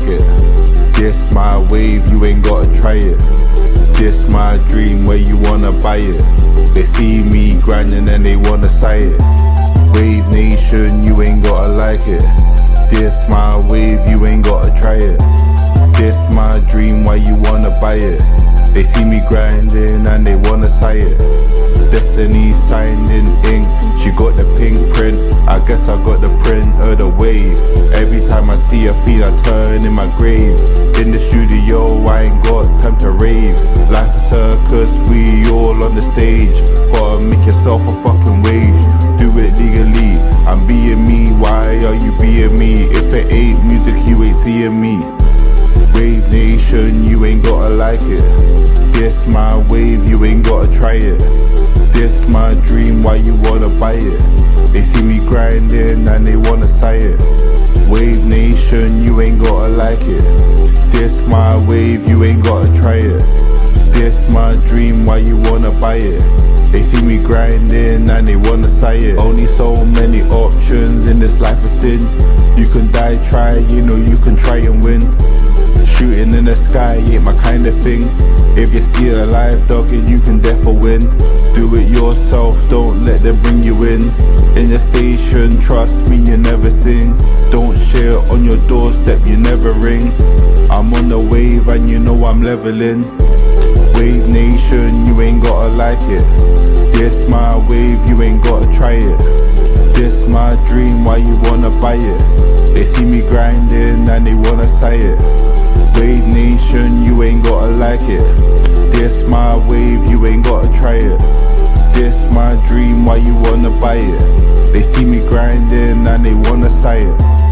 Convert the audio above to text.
it. This my wave, you ain't gotta try it. This my dream, where you wanna buy it. They see me grinding and they wanna sight it. Wave Nation, you ain't gotta like it. This my wave, you ain't gotta try it. This my dream, why you wanna buy it. They see me grinding and they wanna sight it. Destiny signed in ink, she got the pink print. I guess I got the print of the wave. Every time I see her feet, I turn in my grave. In the studio, I ain't got time to rave. Life a circus, we all on the stage. Gotta make yourself a fucking wage. Do it legally, I'm being me. Why are you being me? If it ain't music, you ain't seeing me. Wave Nation, you ain't gotta like it. This my wave, you ain't gotta try it. This my dream, why you wanna buy it? They see me grinding and they wanna sight it. Wave Nation, you ain't gotta like it. This my wave, you ain't gotta try it. This my dream, why you wanna buy it? They see me grinding and they wanna sight it. Only so many options in this life of sin. You can die, try, you know you can try and win. Shooting in the sky ain't my kind of thing. If you're still alive, dog, you can definitely win. Do it yourself, don't let them bring you in. In your station, trust me, you never sing. Don't share on your doorstep, you never ring. I'm on the wave and you know I'm leveling. Wave Nation, you ain't gotta like it. This my wave, you ain't gotta try it. This my dream, why you wanna buy it? They see me grinding and they wanna sight it. Wave Nation, you ain't gotta like it. This my wave, you ain't gotta try it. This my dream, why you wanna buy it? They see me grinding and they wanna sight it.